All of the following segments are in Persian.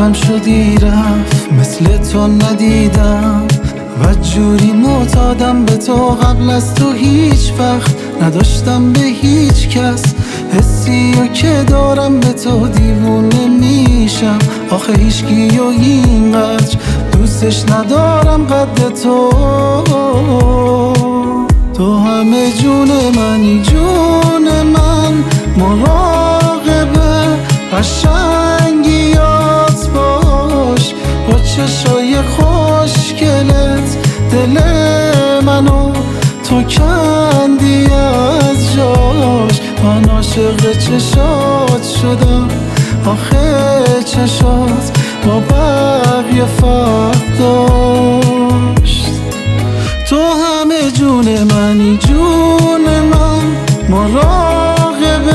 قلبم شدی رفت، مثل تو ندیدم و جوری معتادم به تو. قبل از تو هیچ وقت نداشتم به هیچ کس، حسیو که دارم به تو دیوونه میشم. آخه هیچکی و اینقدر دوستش ندارم قد تو. تو همه جون منی، جون من، مراقب قشنگیات باش. با چشای خوشگلت دل منو تو کندی از جاش. من عاشق چشات شدم، آخه چشات با بقیه فرق داشت. تو همه جون منی، جون من، مراقب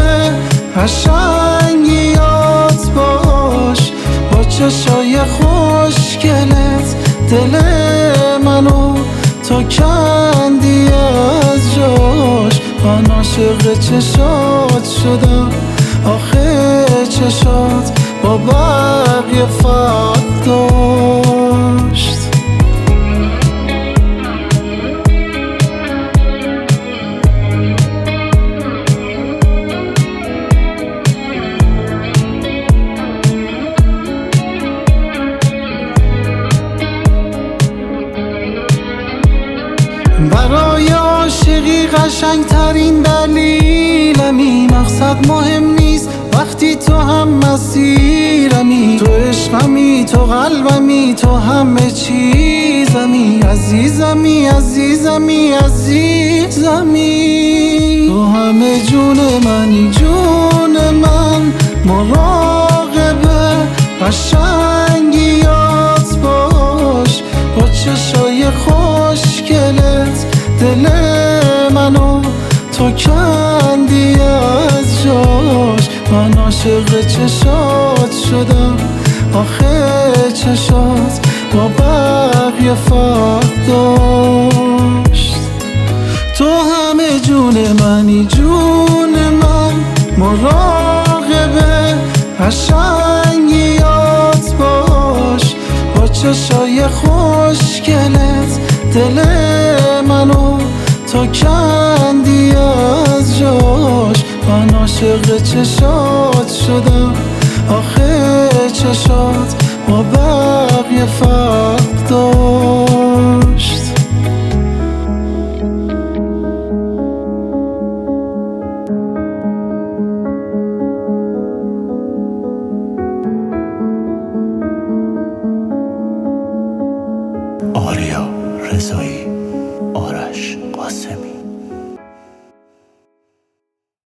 قشنگیات باش. با چشای خوشگلت دل منو تو کندی از جاش. من عاشق چشات شدم، آخه چشات با بقیه فرق داشت. برای عاشقی قشنگترین دلیلمی، مقصد مهم نیست وقتی تو هم مسیرمی. تو عشقمی، تو قلبمی، تو همه چیزمی. عزیزمی عزیزمی عزیزمی. تو همه جون منی، جون من، مراقب قشنگیات باش. با چشای خوشگلت دل منو تو کندی از جاش. من عاشق چشات شدم، آخه چشات با بقیه فرق داشت. تو همه جون منی، جون من، مراقب قشنگیات باش. با چشای خوشگلت دل منو تو کندی از جاش. من عاشق چشات شدم، آخه چشات با بقیه فرق داشت. آریا رضایی، آرش قاسمی.